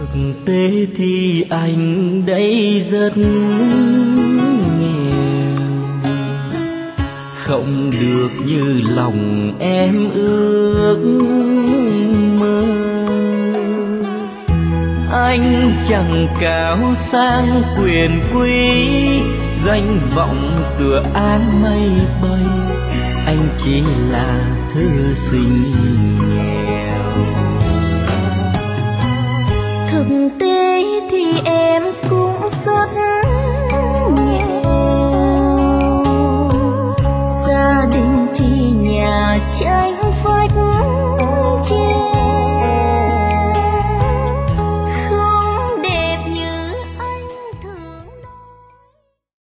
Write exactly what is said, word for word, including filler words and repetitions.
Thực tế thì anh đây rất nghèo, không được như lòng em ước mơ. Anh chẳng cao sang quyền quý, danh vọng tựa áng mây bay, anh chỉ là thư sinh nghèo. Thực tế thì em cũng rất